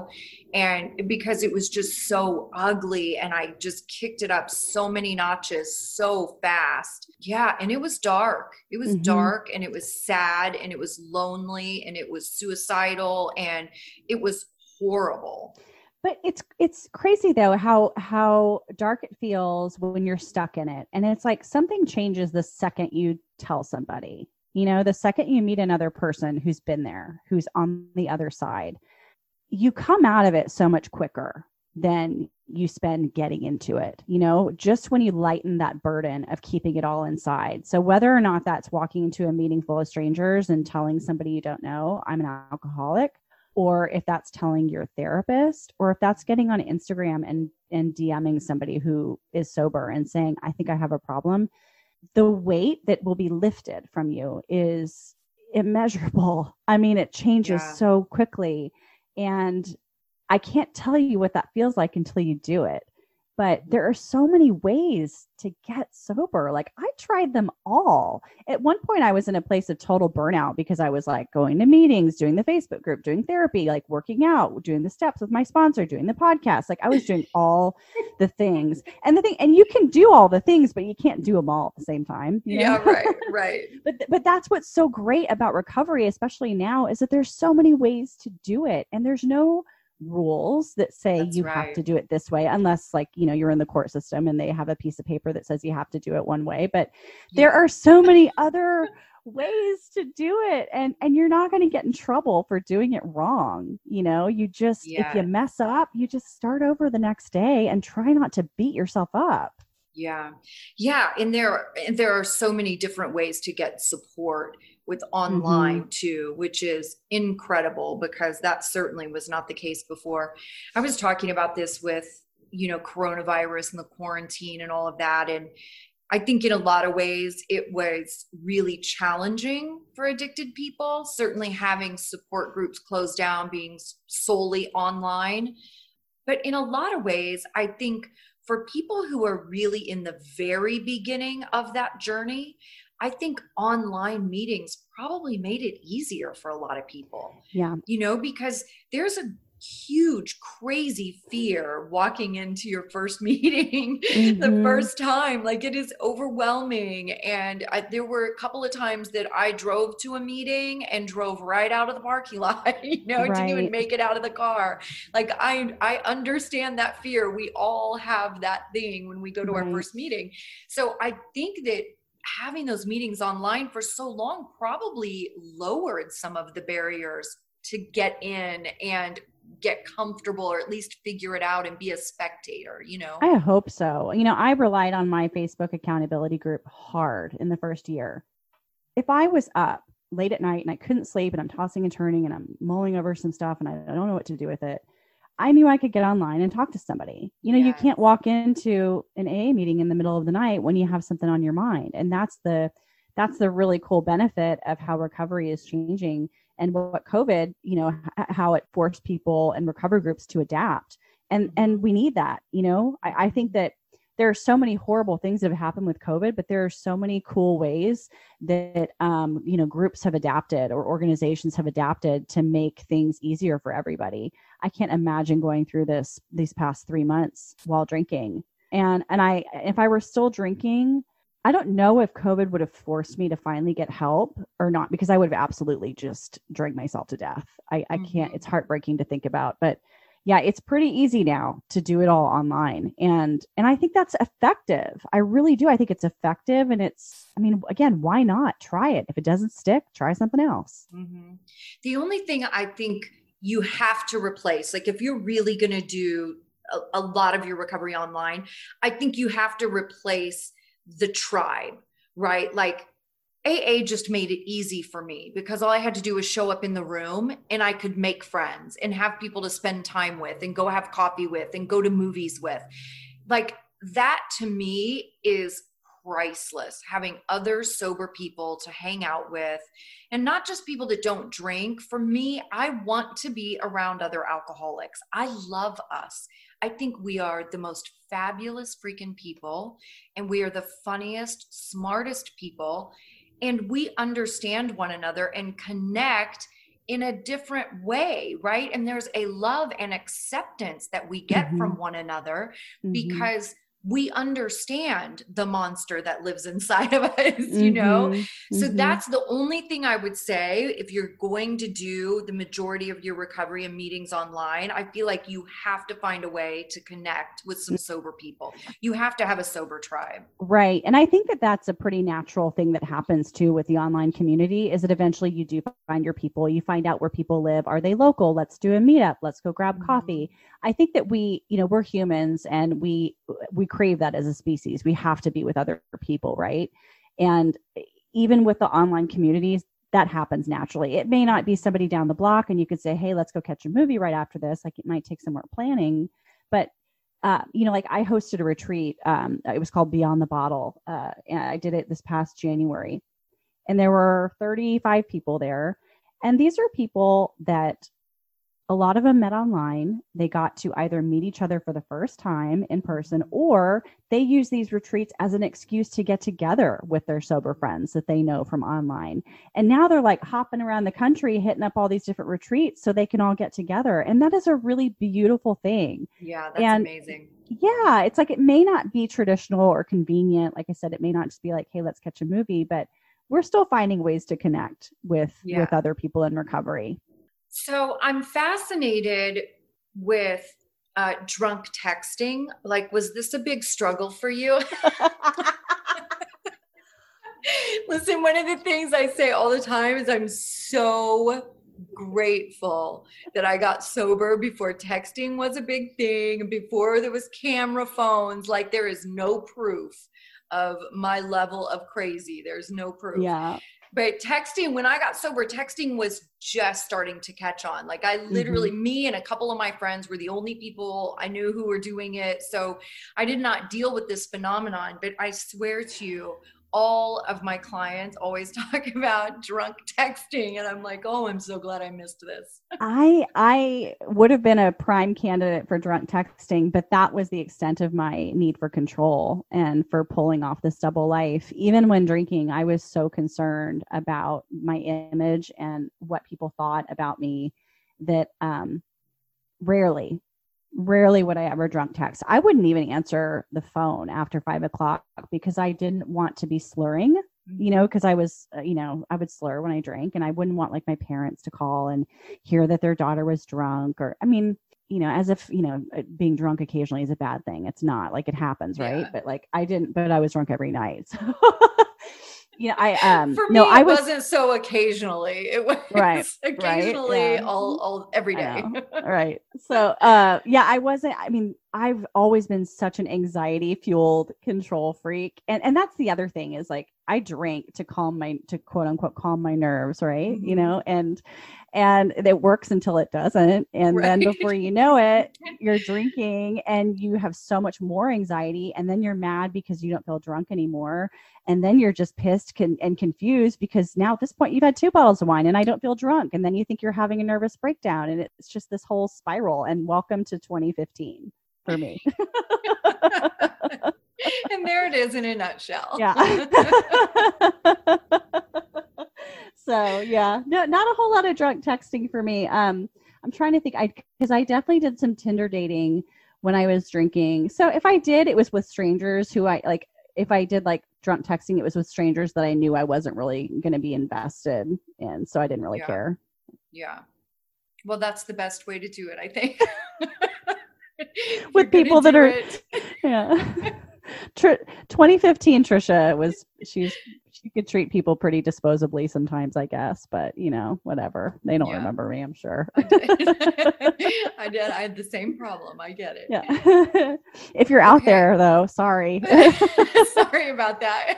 and because it was just so ugly and I just kicked it up so many notches so fast. Yeah. And it was dark. It was dark and it was sad and it was lonely and it was suicidal and it was horrible. But it's crazy though how dark it feels when you're stuck in it. And it's like something changes the second you tell somebody. The second you meet another person who's been there, who's on the other side, you come out of it so much quicker than you spend getting into it, just when you lighten that burden of keeping it all inside. So whether or not that's walking into a meeting full of strangers and telling somebody you don't know, I'm an alcoholic, or if that's telling your therapist, or if that's getting on Instagram and DMing somebody who is sober and saying, I think I have a problem, the weight that will be lifted from you is immeasurable. I mean, it changes so quickly. And I can't tell you what that feels like until you do it. But there are so many ways to get sober. Like I tried them all. At one point I was in a place of total burnout because I was like going to meetings, doing the Facebook group, doing therapy, like working out, doing the steps with my sponsor, doing the podcast. Like I was doing all the things. And you can do all the things, but you can't do them all at the same time. Yeah, right. But that's what's so great about recovery, especially now, is that there's so many ways to do it. And there's no rules that say have to do it this way, unless like, you're in the court system and they have a piece of paper that says you have to do it one way. But there are so many other ways to do it. And you're not going to get in trouble for doing it wrong. You just, if you mess up, you just start over the next day and try not to beat yourself up. Yeah. And there are so many different ways to get support with online too, which is incredible because that certainly was not the case before. I was talking about this with, coronavirus and the quarantine and all of that. And I think in a lot of ways it was really challenging for addicted people, certainly having support groups closed down, being solely online. But in a lot of ways, I think for people who are really in the very beginning of that journey, I think online meetings probably made it easier for a lot of people. Yeah. Because there's a huge, crazy fear walking into your first meeting the first time. Like it is overwhelming. And there were a couple of times that I drove to a meeting and drove right out of the parking lot, didn't even make it out of the car. Like I understand that fear. We all have that thing when we go to our first meeting. So I think that having those meetings online for so long probably lowered some of the barriers to get in and get comfortable, or at least figure it out and be a spectator, I hope so. I relied on my Facebook accountability group hard in the first year. If I was up late at night and I couldn't sleep and I'm tossing and turning and I'm mulling over some stuff and I don't know what to do with it, I knew I could get online and talk to somebody. You can't walk into an AA meeting in the middle of the night when you have something on your mind. And that's the really cool benefit of how recovery is changing and what COVID, how it forced people and recovery groups to adapt. And we need that. I think that there are so many horrible things that have happened with COVID, but there are so many cool ways that, groups have adapted or organizations have adapted to make things easier for everybody. I can't imagine going through these past 3 months while drinking. And if I were still drinking, I don't know if COVID would have forced me to finally get help or not, because I would have absolutely just drank myself to death. I can't, it's heartbreaking to think about, but yeah, it's pretty easy now to do it all online. And I think that's effective. I really do. I think it's effective. And again, why not try it? If it doesn't stick, try something else. The only thing I think you have to replace, like if you're really going to do a lot of your recovery online, I think you have to replace the tribe, right? Like AA just made it easy for me because all I had to do was show up in the room and I could make friends and have people to spend time with and go have coffee with and go to movies with. Like that to me is priceless. Having other sober people to hang out with, and not just people that don't drink. For me, I want to be around other alcoholics. I love us. I think we are the most fabulous freaking people, and we are the funniest, smartest people, and we understand one another and connect in a different way, right? And there's a love and acceptance that we get from one another because we understand the monster that lives inside of us, you know? So that's the only thing I would say. If you're going to do the majority of your recovery and meetings online, I feel like you have to find a way to connect with some sober people. You have to have a sober tribe. Right. And I think that that's a pretty natural thing that happens too with the online community, is that eventually you do find your people. You find out where people live. Are they local? Let's do a meetup. Let's go grab coffee. I think that we're humans, and we crave that as a species. We have to be with other people, right? And even with the online communities, that happens naturally. It may not be somebody down the block and you could say, hey, let's go catch a movie right after this. Like, it might take some more planning, but like I hosted a retreat. It was called Beyond the Bottle. And I did it this past January, and there were 35 people there. And these are people that a lot of them met online. They got to either meet each other for the first time in person, or they use these retreats as an excuse to get together with their sober friends that they know from online. And now they're like hopping around the country, hitting up all these different retreats so they can all get together. And that is a really beautiful thing. Yeah, that's amazing. Yeah, it's like, it may not be traditional or convenient. Like I said, it may not just be like, hey, let's catch a movie, but we're still finding ways to connect with other people in recovery. So I'm fascinated with drunk texting. Like, was this a big struggle for you? Listen, one of the things I say all the time is I'm so grateful that I got sober before texting was a big thing, before there was camera phones. Like, there is no proof of my level of crazy. There's no proof. Yeah. But texting, when I got sober, texting was just starting to catch on. Like, I literally, me and a couple of my friends were the only people I knew who were doing it. So I did not deal with this phenomenon, but I swear to you, all of my clients always talk about drunk texting. And I'm like, oh, I'm so glad I missed this. I would have been a prime candidate for drunk texting, but that was the extent of my need for control and for pulling off this double life. Even when drinking, I was so concerned about my image and what people thought about me that rarely would I ever drunk text. I wouldn't even answer the phone after 5 o'clock because I didn't want to be slurring, because I was, I would slur when I drank, and I wouldn't want like my parents to call and hear that their daughter was drunk, or, as if, being drunk occasionally is a bad thing. It's not. Like, it happens. Right. Yeah. But like, I was drunk every night. So for me, it wasn't so occasionally. It was occasionally, right? all every day. Right. So, I wasn't. I've always been such an anxiety fueled control freak, and that's the other thing is like I drink to quote unquote calm my nerves, right? And it works until it doesn't, and then before you know it, you're drinking and you have so much more anxiety, and then you're mad because you don't feel drunk anymore. And then you're just pissed and confused because now at this point you've had 2 bottles of wine and I don't feel drunk. And then you think you're having a nervous breakdown, and it's just this whole spiral. And welcome to 2015 for me. And there it is in a nutshell. Yeah. So yeah, no, not a whole lot of drunk texting for me. I'm trying to think, because I definitely did some Tinder dating when I was drinking. So if I did, it was with strangers who I like. If I did like drunk texting, it was with strangers that I knew I wasn't really going to be invested in. So I didn't really care. Yeah. Well, that's the best way to do it, I think. With people that are, yeah. 2015 Trisha she could treat people pretty disposably sometimes, I guess, but whatever. They don't remember me, I'm sure. I did. I had the same problem. I get it. Yeah. If you're out there though, sorry. Sorry about that.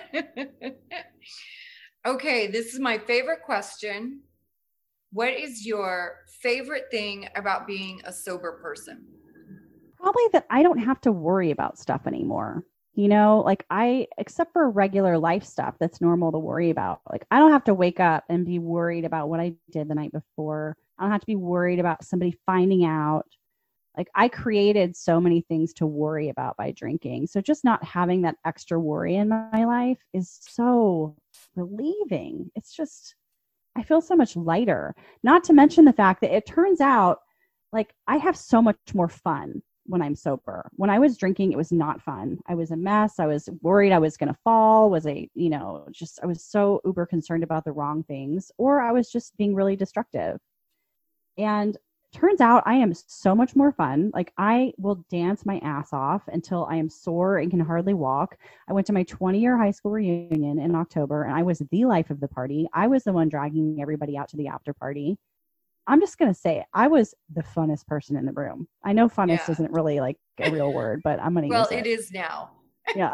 Okay. This is my favorite question. What is your favorite thing about being a sober person? Probably that I don't have to worry about stuff anymore. Like except for regular life stuff that's normal to worry about. Like I don't have to wake up and be worried about what I did the night before. I don't have to be worried about somebody finding out. Like I created so many things to worry about by drinking. So just not having that extra worry in my life is so relieving. It's just, I feel so much lighter. Not to mention the fact that it turns out like I have so much more fun when I'm sober. When I was drinking, it was not fun. I was a mess. I was worried I was going to fall. I was so uber concerned about the wrong things, or I was just being really destructive. And turns out I am so much more fun. Like I will dance my ass off until I am sore and can hardly walk. I went to my 20-year high school reunion in October and I was the life of the party. I was the one dragging everybody out to the after party. I'm just going to say it. I was the funnest person in the room. I know funnest isn't really like a real word, but I'm going to use it. Well, it is now. Yeah.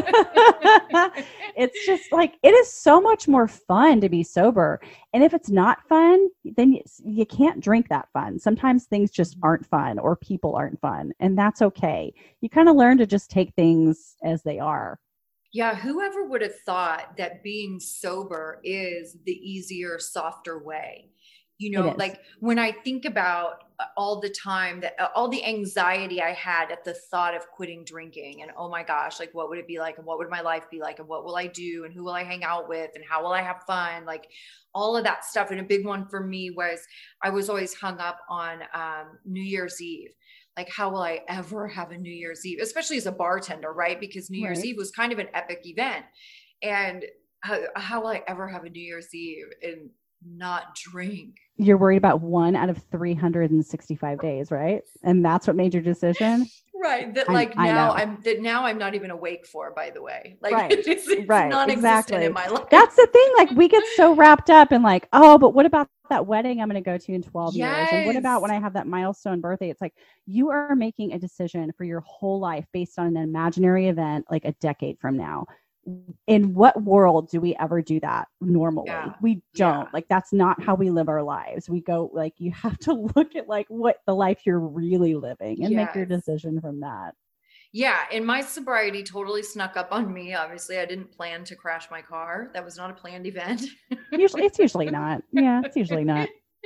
It's just like, it is so much more fun to be sober. And if it's not fun, then you can't drink that fun. Sometimes things just aren't fun or people aren't fun. And that's okay. You kind of learn to just take things as they are. Yeah. Whoever would have thought that being sober is the easier, softer way? Like when I think about all the time that all the anxiety I had at the thought of quitting drinking and, oh my gosh, like what would it be like? And what would my life be like? And what will I do? And who will I hang out with? And how will I have fun? Like all of that stuff. And a big one for me was I was always hung up on New Year's Eve. Like, how will I ever have a New Year's Eve, especially as a bartender, right? Because New Year's Eve was kind of an epic event. And how will I ever have a New Year's Eve and not drink? You're worried about 1 out of 365 days, right? And that's what made your decision, right? That now I'm not even awake for. By the way, like right. it's non-existent in my life. That's the thing. Like we get so wrapped up in like, oh, but what about that wedding I'm going to go to in 12 years? And what about when I have that milestone birthday? It's like you are making a decision for your whole life based on an imaginary event, like a decade from now. In what world do we ever do that normally? Yeah. We don't. Yeah. Like that's not how we live our lives. We go like you have to look at like what the life you're really living and make your decision from that. Yeah, and my sobriety totally snuck up on me. Obviously, I didn't plan to crash my car. That was not a planned event. It's usually not. Yeah, it's usually not.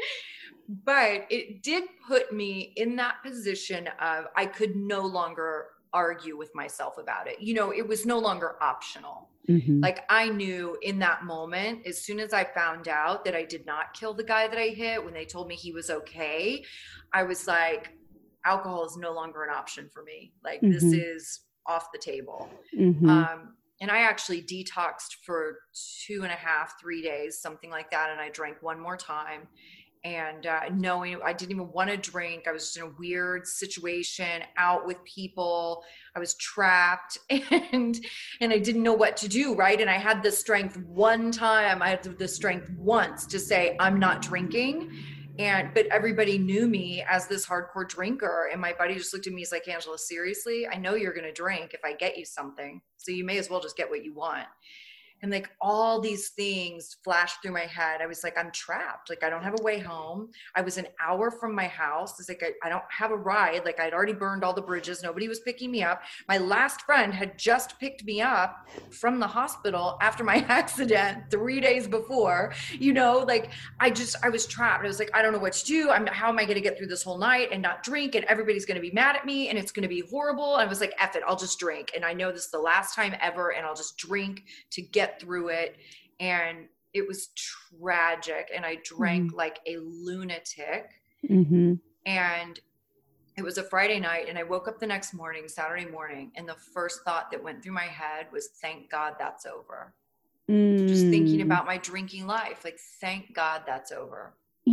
But it did put me in that position of I could no longer argue with myself about it. It was no longer optional. Mm-hmm. Like I knew in that moment, as soon as I found out that I did not kill the guy that I hit, when they told me he was okay, I was like, alcohol is no longer an option for me. Like this is off the table. Mm-hmm. And I actually detoxed for 2.5, 3 days, something like that. And I drank one more time. And knowing I didn't even want to drink, I was just in a weird situation, out with people. I was trapped, and I didn't know what to do, right? And I had the strength one time. I had the strength once to say I'm not drinking, but everybody knew me as this hardcore drinker. And my buddy just looked at me. He's like, Angela, seriously? I know you're going to drink if I get you something, so you may as well just get what you want. And like all these things flashed through my head. I was like, I'm trapped. Like, I don't have a way home. I was an hour from my house. It's like, I don't have a ride. Like I'd already burned all the bridges. Nobody was picking me up. My last friend had just picked me up from the hospital after my accident 3 days before, like I was trapped. I was like, I don't know what to do. How am I going to get through this whole night and not drink? And everybody's going to be mad at me and it's going to be horrible. And I was like, F it, I'll just drink. And I know this is the last time ever. And I'll just drink to get through it. And it was tragic. And I drank like a lunatic. Mm-hmm. And it was a Friday night. And I woke up the next morning, Saturday morning. And the first thought that went through my head was, thank God that's over. Just thinking about my drinking life. Like, thank God that's over.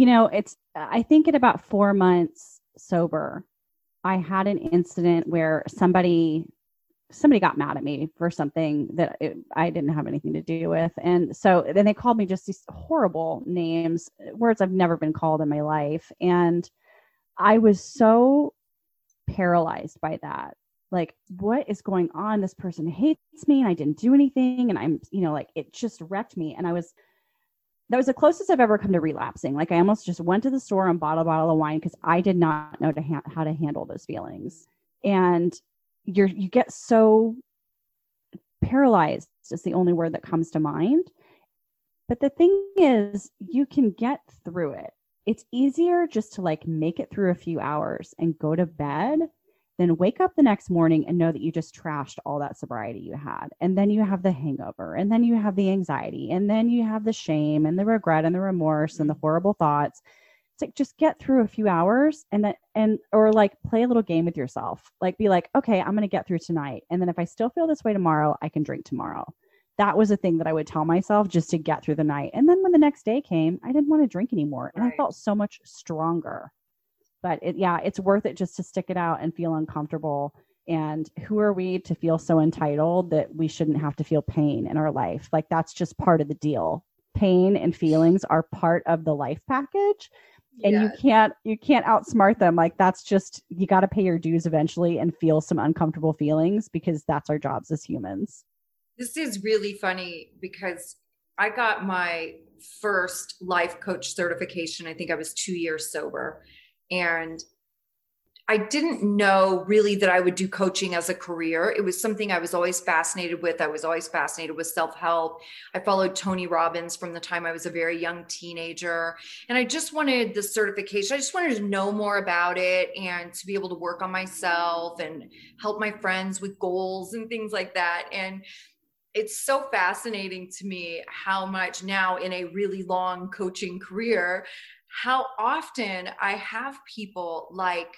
I think at about 4 months sober, I had an incident where somebody got mad at me for something that I didn't have anything to do with. And so then they called me just these horrible names, words I've never been called in my life. And I was so paralyzed by that. Like, what is going on? This person hates me and I didn't do anything. And I'm, like, it just wrecked me. And that was the closest I've ever come to relapsing. Like I almost just went to the store and bought a bottle of wine because I did not know how to handle those feelings. And you get so paralyzed is the only word that comes to mind. But the thing is, you can get through it. It's easier just to like make it through a few hours and go to bed than wake up the next morning and know that you just trashed all that sobriety you had. And then you have the hangover, and then you have the anxiety, and then you have the shame and the regret and the remorse and the horrible thoughts. It's like, just get through a few hours or like play a little game with yourself. Like, be like, okay, I'm going to get through tonight. And then if I still feel this way tomorrow, I can drink tomorrow. That was a thing that I would tell myself just to get through the night. And then when the next day came, I didn't want to drink anymore. And I felt so much stronger. But it's worth it just to stick it out and feel uncomfortable. And who are we to feel so entitled that we shouldn't have to feel pain in our life? Like, that's just part of the deal. Pain and feelings are part of the life package. And you can't outsmart them. Like, that's just, you got to pay your dues eventually and feel some uncomfortable feelings, because that's our jobs as humans. This is really funny because I got my first life coach certification. I think I was 2 years sober, and I didn't know really that I would do coaching as a career. It was something I was always fascinated with. I was always fascinated with self-help. I followed Tony Robbins from the time I was a very young teenager. And I just wanted the certification. I just wanted to know more about it and to be able to work on myself and help my friends with goals and things like that. And it's so fascinating to me how much now, in a really long coaching career, how often I have people like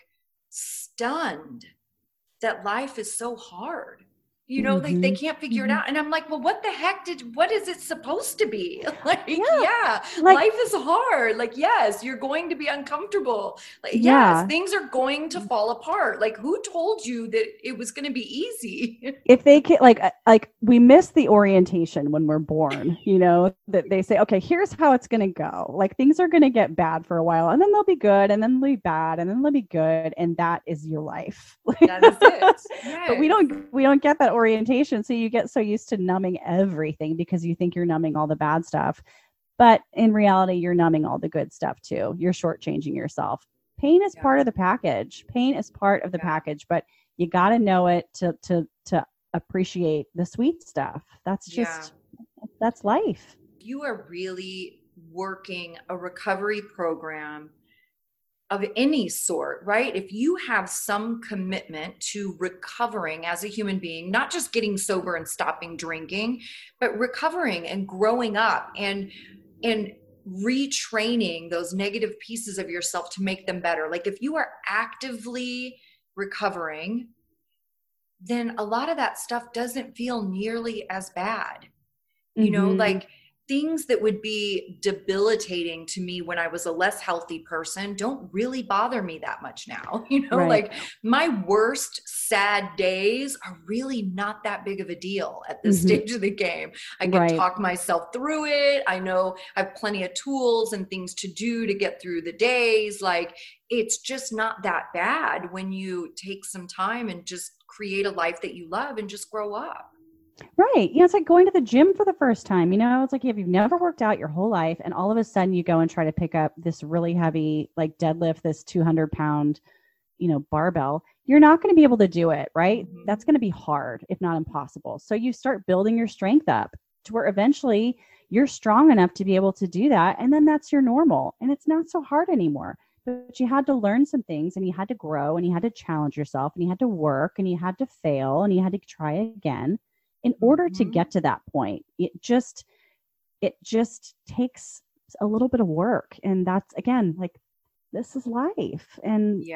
stunned that life is so hard. You know, like they can't figure it out. And I'm like, well, what the heck what is it supposed to be? Like, life is hard. Like, yes, you're going to be uncomfortable. Like, yes, things are going to fall apart. Like, who told you that it was going to be easy? If they can, like we miss the orientation when we're born, you know, that they say, okay, here's how it's going to go. Like, things are going to get bad for a while, and then they'll be good, and then they'll be bad, and then they'll be good. And that is your life. That is it. Yes. But we don't get that orientation. So you get so used to numbing everything because you think you're numbing all the bad stuff. But in reality, you're numbing all the good stuff too. You're shortchanging yourself. Pain is part of the package. Pain is part of the package, but you got to know it to appreciate the sweet stuff. That's just, that's life. You are really working a recovery program of any sort, right? If you have some commitment to recovering as a human being, not just getting sober and stopping drinking, but recovering and growing up and retraining those negative pieces of yourself to make them better. Like, if you are actively recovering, then a lot of that stuff doesn't feel nearly as bad. You know, like, things that would be debilitating to me when I was a less healthy person don't really bother me that much now. You know, like, my worst sad days are really not that big of a deal at this stage of the game. I can talk myself through it. I know I have plenty of tools and things to do to get through the days. Like, it's just not that bad when you take some time and just create a life that you love and just grow up. Right. You know, it's like going to the gym for the first time. You know, it's like if you've never worked out your whole life and all of a sudden you go and try to pick up this really heavy, like deadlift, this 200-pound, you know, barbell, you're not going to be able to do it. Right. That's going to be hard, if not impossible. So you start building your strength up to where eventually you're strong enough to be able to do that. And then that's your normal. And it's not so hard anymore. But you had to learn some things, and you had to grow, and you had to challenge yourself, and you had to work, and you had to fail, and you had to try again. In order to get to that point, it just takes a little bit of work. And that's, again, like, this is life. And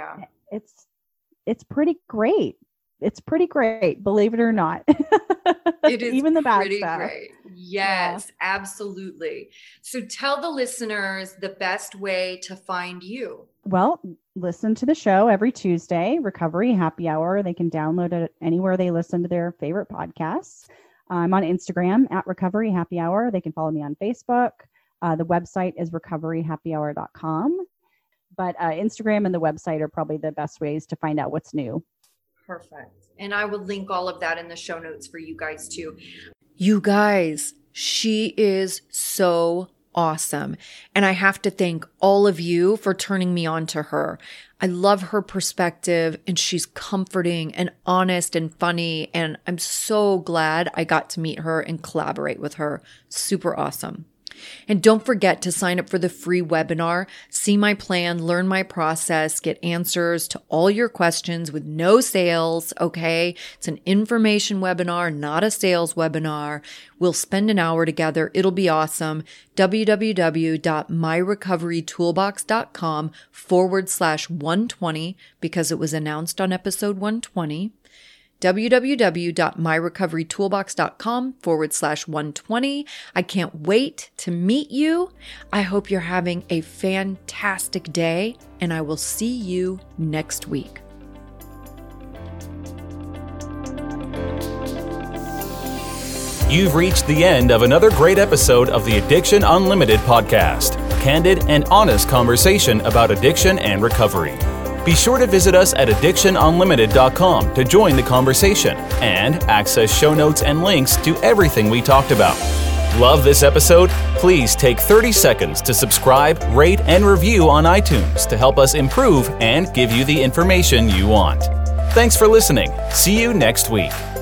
it's pretty great. It's pretty great, believe it or not. It is even the bad pretty stuff. Great. Yes, absolutely. So tell the listeners the best way to find you. Well, listen to the show every Tuesday, Recovery Happy Hour. They can download it anywhere they listen to their favorite podcasts. I'm on Instagram at Recovery Happy Hour. They can follow me on Facebook. The website is recoveryhappyhour.com. But Instagram and the website are probably the best ways to find out what's new. Perfect. And I will link all of that in the show notes for you guys too. You guys, she is so awesome. And I have to thank all of you for turning me on to her. I love her perspective, and she's comforting and honest and funny. And I'm so glad I got to meet her and collaborate with her. Super awesome. And don't forget to sign up for the free webinar, see my plan, learn my process, get answers to all your questions with no sales, okay? It's an information webinar, not a sales webinar. We'll spend an hour together. It'll be awesome. www.myrecoverytoolbox.com/120 because it was announced on episode 120. www.myrecoverytoolbox.com/120. I can't wait to meet you. I hope you're having a fantastic day, and I will see you next week. You've reached the end of another great episode of the Addiction Unlimited podcast. Candid and honest conversation about addiction and recovery. Be sure to visit us at addictionunlimited.com to join the conversation and access show notes and links to everything we talked about. Love this episode? Please take 30 seconds to subscribe, rate, and review on iTunes to help us improve and give you the information you want. Thanks for listening. See you next week.